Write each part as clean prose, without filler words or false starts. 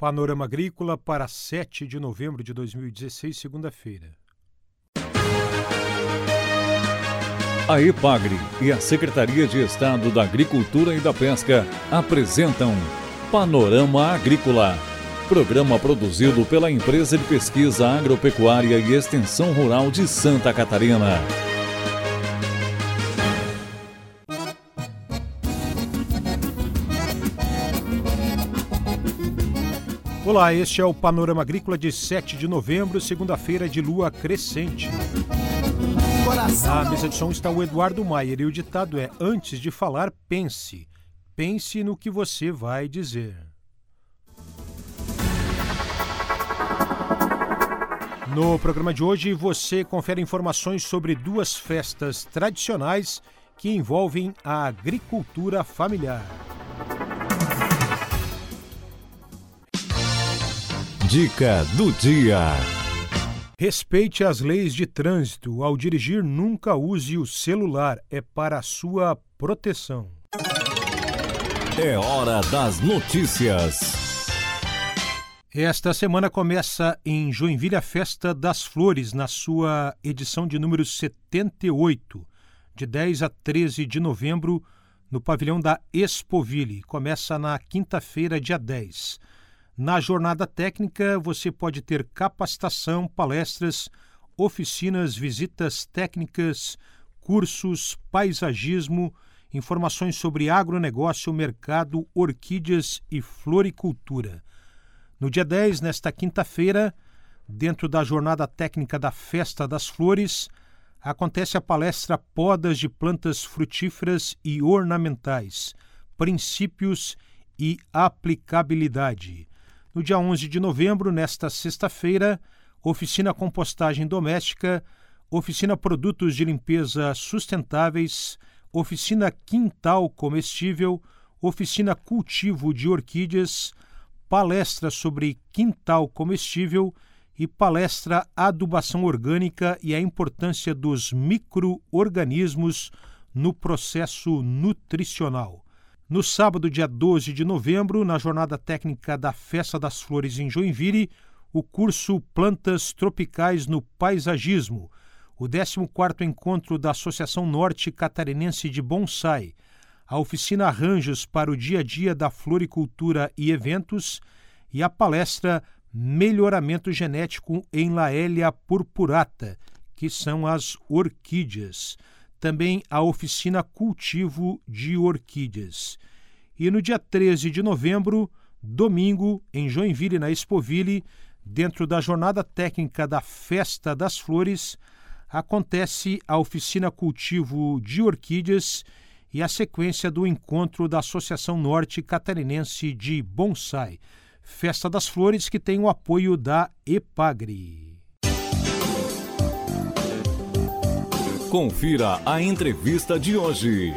Panorama Agrícola para 7 de novembro de 2016, segunda-feira. A EPAGRE e a Secretaria de Estado da Agricultura e da Pesca apresentam Panorama Agrícola, programa produzido pela Empresa de Pesquisa Agropecuária e Extensão Rural de Santa Catarina. Olá, este é o Panorama Agrícola de 7 de novembro, segunda-feira de lua crescente. Na mesa de som está o Eduardo Maier e o ditado é: antes de falar, pense. Pense no que você vai dizer. No programa de hoje, você confere informações sobre duas festas tradicionais que envolvem a agricultura familiar. Dica do dia. Respeite as leis de trânsito. Ao dirigir, nunca use o celular. É para a sua proteção. É hora das notícias. Esta semana começa em Joinville a Festa das Flores, na sua edição de número 78, de 10 a 13 de novembro, no pavilhão da Expoville. Começa na quinta-feira, dia 10. Na jornada técnica, você pode ter capacitação, palestras, oficinas, visitas técnicas, cursos, paisagismo, informações sobre agronegócio, mercado, orquídeas e floricultura. No dia 10, nesta quinta-feira, dentro da jornada técnica da Festa das Flores, acontece a palestra Podas de Plantas Frutíferas e Ornamentais, Princípios e Aplicabilidade. No dia 11 de novembro, nesta sexta-feira, oficina Compostagem Doméstica, oficina Produtos de Limpeza Sustentáveis, oficina Quintal Comestível, oficina Cultivo de Orquídeas, palestra sobre quintal comestível e palestra Adubação Orgânica e a importância dos micro-organismos no processo nutricional. No sábado, dia 12 de novembro, na jornada técnica da Festa das Flores em Joinville, o curso Plantas Tropicais no Paisagismo, o 14º encontro da Associação Norte Catarinense de Bonsai, a oficina Arranjos para o Dia a Dia da Floricultura e Eventos e a palestra Melhoramento Genético em Laelia purpurata, que são as orquídeas. Também a oficina Cultivo de Orquídeas. E no dia 13 de novembro, domingo, em Joinville, na Expoville, dentro da jornada técnica da Festa das Flores, acontece a oficina Cultivo de Orquídeas e a sequência do encontro da Associação Norte Catarinense de Bonsai. Festa das Flores que tem o apoio da EPAGRE. Confira a entrevista de hoje.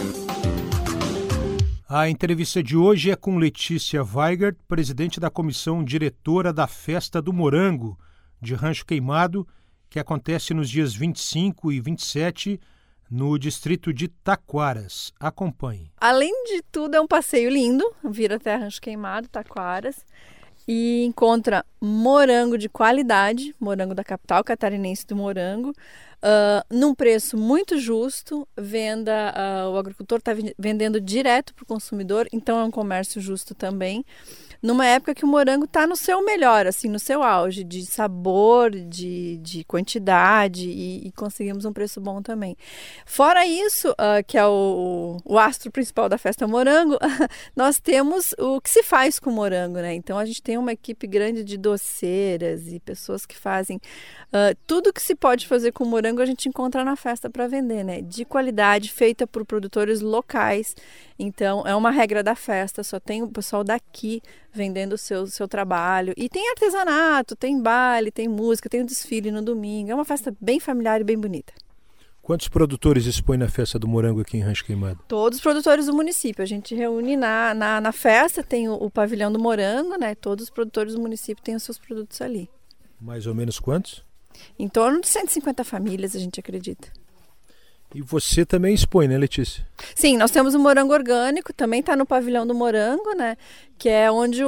A entrevista de hoje é com Letícia Weigert, presidente da comissão diretora da Festa do Morango, de Rancho Queimado, que acontece nos dias 25 e 27, no distrito de Taquaras. Acompanhe. Além de tudo, é um passeio lindo, vir até Rancho Queimado, Taquaras, e encontra morango de qualidade, morango da capital catarinense do morango, num preço muito justo. O agricultor está vendendo direto para o consumidor, então é um comércio justo também. Numa época que o morango está no seu melhor, assim, no seu auge de sabor, de quantidade, e conseguimos um preço bom também. Fora isso, que é o astro principal da Festa Morango, nós temos o que se faz com morango, né? Então a gente tem uma equipe grande de doceiras e pessoas que fazem tudo que se pode fazer com morango, a gente encontra na festa para vender, né? De qualidade, feita por produtores locais. Então é uma regra da festa, só tem o pessoal daqui vendendo o seu trabalho. E tem artesanato, tem baile, tem música, tem um desfile no domingo. É uma festa bem familiar e bem bonita. Quantos produtores expõem na Festa do Morango aqui em Rancho Queimado? Todos os produtores do município. A gente reúne na festa, tem o pavilhão do morango, né? Todos os produtores do município têm os seus produtos ali. Mais ou menos quantos? Em torno de 150 famílias, a gente acredita. E você também expõe, né, Letícia? Sim, nós temos o morango orgânico, também está no pavilhão do morango, né? Que é onde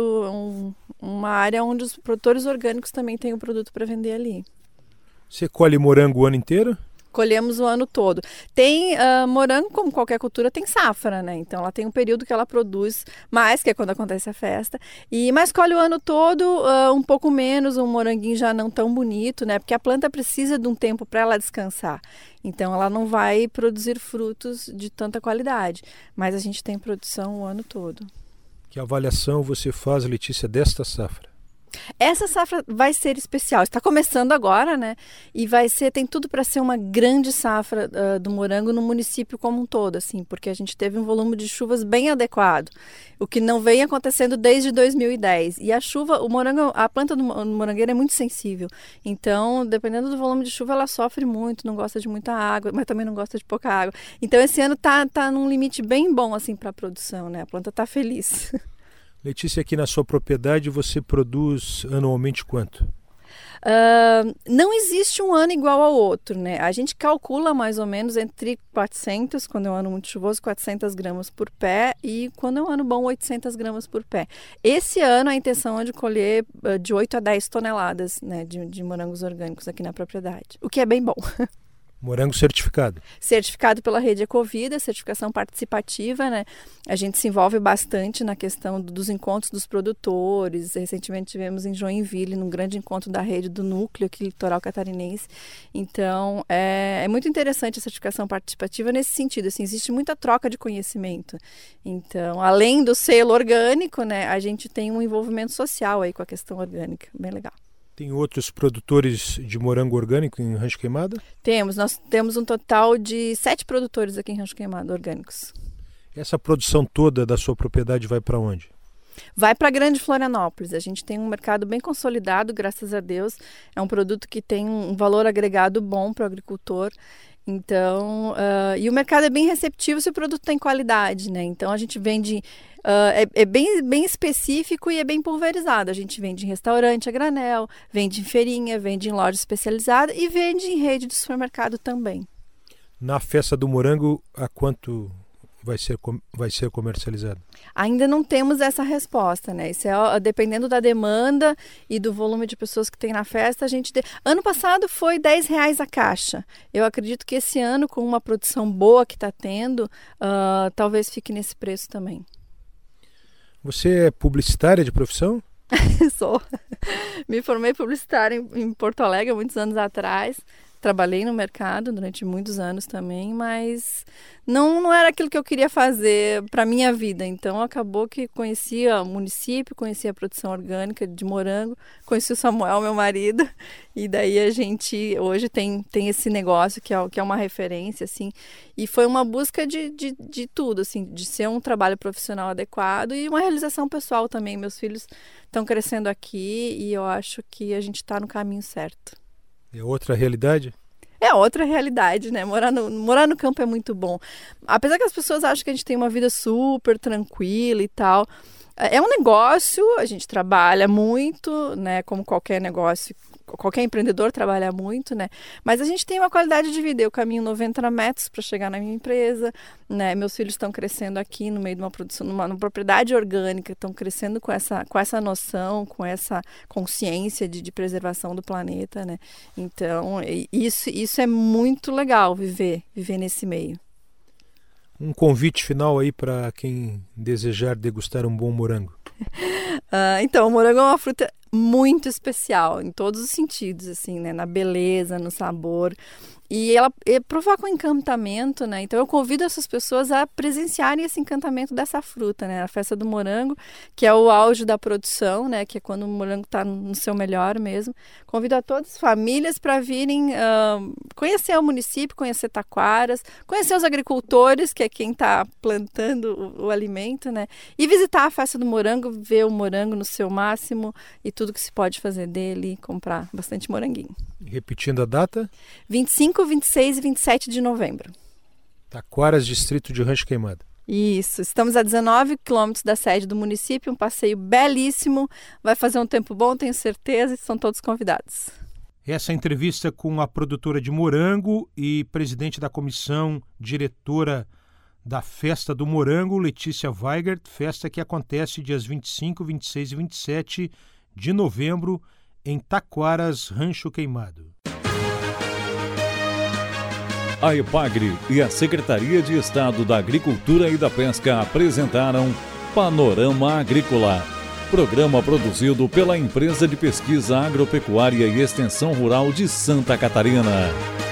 uma área onde os produtores orgânicos também têm o produto para vender ali. Você colhe morango o ano inteiro? Colhemos o ano todo. Tem morango, como qualquer cultura, tem safra, né? Então ela tem um período que ela produz mais, que é quando acontece a festa. Mas colhe o ano todo, um pouco menos, um moranguinho já não tão bonito, né? Porque a planta precisa de um tempo para ela descansar. Então ela não vai produzir frutos de tanta qualidade. Mas a gente tem produção o ano todo. Que avaliação você faz, Letícia, desta safra? Essa safra vai ser especial, está começando agora, né? E tem tudo para ser uma grande safra do morango no município como um todo, assim, porque a gente teve um volume de chuvas bem adequado, o que não vem acontecendo desde 2010. E a planta do morangueiro é muito sensível, então, dependendo do volume de chuva, ela sofre muito, não gosta de muita água, mas também não gosta de pouca água. Então, esse ano tá num limite bem bom, assim, para a produção, né? A planta tá feliz. Letícia, aqui na sua propriedade você produz anualmente quanto? Não existe um ano igual ao outro, né? A gente calcula mais ou menos entre 400, quando é um ano muito chuvoso, 400 gramas por pé, e quando é um ano bom, 800 gramas por pé. Esse ano a intenção é de colher de 8 a 10 toneladas, né, de morangos orgânicos aqui na propriedade, o que é bem bom. Morango certificado. Certificado pela Rede Ecovida, certificação participativa, né? A gente se envolve bastante na questão dos encontros dos produtores. Recentemente tivemos em Joinville, num grande encontro da rede do núcleo aqui, litoral catarinense. Então, é muito interessante a certificação participativa nesse sentido. Assim, existe muita troca de conhecimento. Então, além do selo orgânico, né, a gente tem um envolvimento social aí com a questão orgânica. Bem legal. Tem outros produtores de morango orgânico em Rancho Queimado? Nós temos um total de 7 produtores aqui em Rancho Queimado, orgânicos. Essa produção toda da sua propriedade vai para onde? Vai para Grande Florianópolis. A gente tem um mercado bem consolidado, graças a Deus. É um produto que tem um valor agregado bom para o agricultor. Então, e o mercado é bem receptivo se o produto tem qualidade, né? Então, a gente vende... é bem específico e é bem pulverizado. A gente vende em restaurante a granel, vende em feirinha, vende em loja especializada e vende em rede de supermercado também. Na festa do morango, a quanto vai ser comercializado? Ainda não temos essa resposta, né? Isso é dependendo da demanda e do volume de pessoas que tem na festa. Ano passado foi R$10 a caixa. Eu acredito que esse ano, com uma produção boa que está tendo, talvez fique nesse preço também. Você é publicitária de profissão? Sou. Me formei publicitária em Porto Alegre há muitos anos atrás. Trabalhei no mercado durante muitos anos também, mas não era aquilo que eu queria fazer para a minha vida. Então, acabou que conhecia o município, conhecia a produção orgânica de morango, conheci o Samuel, meu marido, e daí a gente hoje tem esse negócio que é uma referência, assim. E foi uma busca de tudo, assim, de ser um trabalho profissional adequado e uma realização pessoal também. Meus filhos estão crescendo aqui e eu acho que a gente está no caminho certo. É outra realidade? É outra realidade, né? Morar no campo é muito bom. Apesar que as pessoas acham que a gente tem uma vida super tranquila e tal. É um negócio, a gente trabalha muito, né? Como qualquer negócio, qualquer empreendedor trabalha muito, né? Mas a gente tem uma qualidade de vida. Eu caminho 90 metros para chegar na minha empresa, né? Meus filhos estão crescendo aqui no meio de uma produção, numa propriedade orgânica, estão crescendo com essa noção, com essa consciência de preservação do planeta, né? Então, isso é muito legal viver nesse meio. Um convite final aí para quem desejar degustar um bom morango. Então, o morango é uma fruta muito especial em todos os sentidos, assim, né? Na beleza, no sabor. E ela provoca um encantamento, né? Então eu convido essas pessoas a presenciarem esse encantamento dessa fruta, né? A festa do morango, que é o auge da produção, né? Que é quando o morango está no seu melhor mesmo. Convido a todas as famílias para virem conhecer o município, conhecer Taquaras, conhecer os agricultores, que é quem está plantando o alimento, né? E visitar a festa do morango, ver o morango no seu máximo e tudo que se pode fazer dele, comprar bastante moranguinho. Repetindo a data? 25, 26 e 27 de novembro. Taquaras, distrito de Rancho Queimado. Isso, estamos a 19 quilômetros da sede do município, um passeio belíssimo, vai fazer um tempo bom, tenho certeza, e são todos convidados. Essa entrevista com a produtora de morango e presidente da comissão diretora da Festa do Morango, Letícia Weigert, festa que acontece dias 25, 26 e 27 de novembro em Taquaras, Rancho Queimado. A EPAGRE e a Secretaria de Estado da Agricultura e da Pesca apresentaram Panorama Agrícola, programa produzido pela Empresa de Pesquisa Agropecuária e Extensão Rural de Santa Catarina.